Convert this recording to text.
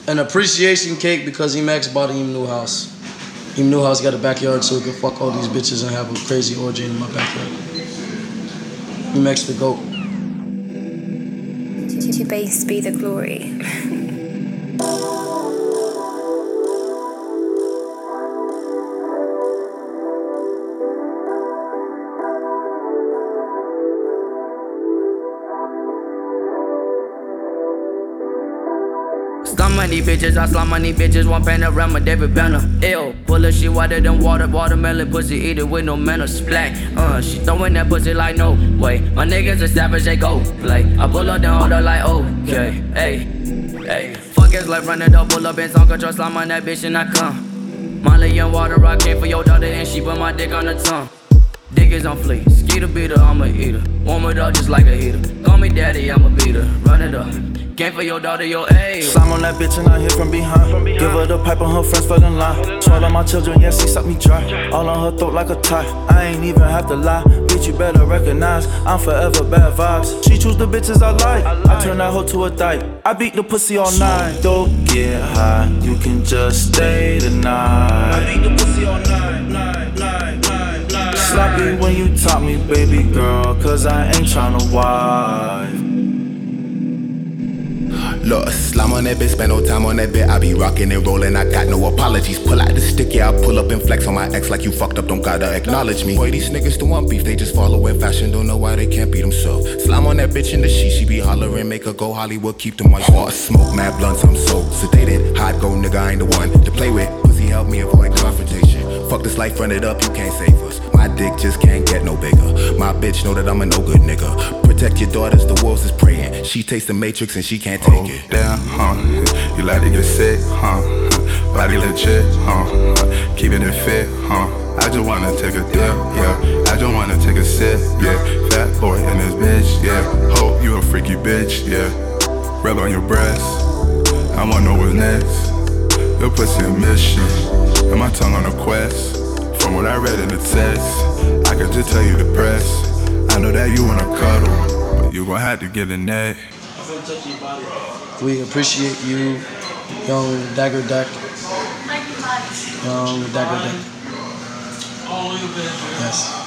An appreciation cake because Emax bought him a new house. Him new house got a backyard so he could fuck all these bitches and have a crazy orgy in my backyard. Emax the GOAT. To base be the glory. Slum money bitches, I slum money bitches, one panorama, David Banner. Ew, full of shit wetter than water, watermelon pussy, eat it with no manners, splat. She throwing that pussy like no way. My niggas a savage, they go play. I pull up, then hold her like okay, hey. Fuck it's like running up, pull up and song control, slime on that bitch and I come. Molly and water, I came for your daughter and she put my dick on the tongue. Dick is on fleek, skeeter beater, I'm a eater. Warm it up just like a heater. Call me daddy, I'm a beater. Run it up. Came for your daughter, your age. Slime on that bitch and I hit from behind. Give her the pipe on her friends for the line. Swallow my children, yes, he suck me dry. All on her throat like a tie. I ain't even have to lie. Bitch, you better recognize I'm forever bad vibes. She choose the bitches I like. I turn that hoe to a dyke. I beat the pussy all night. Don't get high, you can just stay the night. I beat the pussy all night. Sloppy when you taught me, baby girl, cause I ain't tryna wife. Look, slime on that bitch, spend no time on that bit. I be rockin' and rollin', I got no apologies. Pull out the stick, yeah, I pull up and flex on my ex like you fucked up, don't gotta acknowledge me. Boy, these niggas don't want beef, they just followin' fashion, don't know why they can't beat themselves. Slime on that bitch in the sheet, she be hollerin', make her go Hollywood, keep them white water. Smoke mad blunts, I'm so sedated. Hot go nigga, I ain't the one to play with. Pussy help me avoid confrontation. Fuck this life, run it up, you can't save us. My dick just can't get no bigger. My bitch know that I'm a no good nigga. Protect your daughters, the wolves is praying. She tastes the matrix and she can't take it. Damn, you like to get sick, body legit, keeping it fit, I just wanna take a dip, yeah. I just wanna take a sip, yeah. Fat boy in this bitch, yeah. Hope you a freaky bitch, yeah. Rub on your breast, I wanna know what's next. Your pussy a mission, and my tongue on a quest. From what I read in the text, I can just tell you the press. I know that you wanna cuddle, but you gon' have to get a neck. We appreciate you, young Dagger Deck. Young Dagger Deck. Yes.